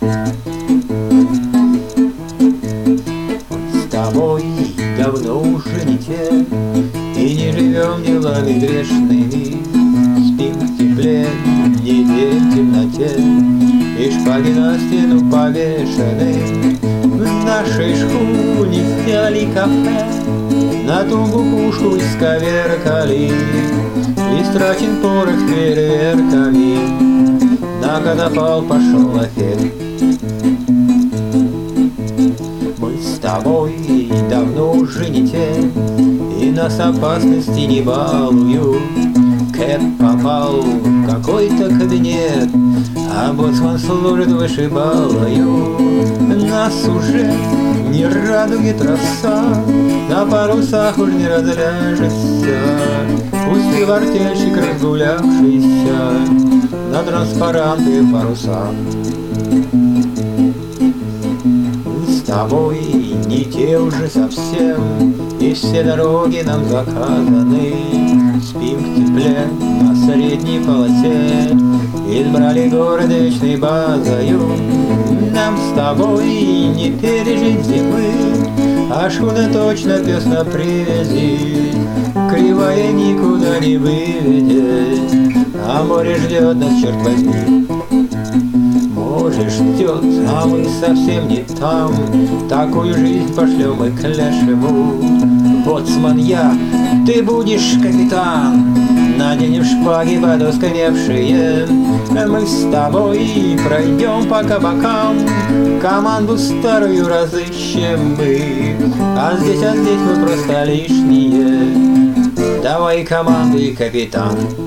С тобой давно уже не те, и не живем делами грешными. Спим в тепле, не верим в темноте, и шпаги на стену повешены. В нашей шхуне взяли кафе, на ту букушку исковеркали, истрачен порох фейерверками, на катапал пошел лафет. Мы с тобой давно уже не те, и нас опасности не балуют. Кэп попал в какой-то кабинет, а боцман служит вышибалою. Нас уже не радуги троса, на парусах уж не разляжется. Пусть и артельщик разгулявшийся на транспаранты паруса. Мы с тобой не те уже совсем, и все дороги нам заказаны. Спим в тепле на средней полосе, избрали город вечной базою. Нам с тобой не пережить зимы, а шхуна точно пес на привязи. Кривая никуда не выведет, а море ждет нас, черт возьми. Море ждет, а мы совсем не там, такую жизнь пошлем мы к лешему. Боцман я, ты будешь капитан, наденем шпаги подосконевшие. Мы с тобой пройдем по кабакам, команду старую разыщем мы. А здесь мы просто лишние, давай команды, капитан.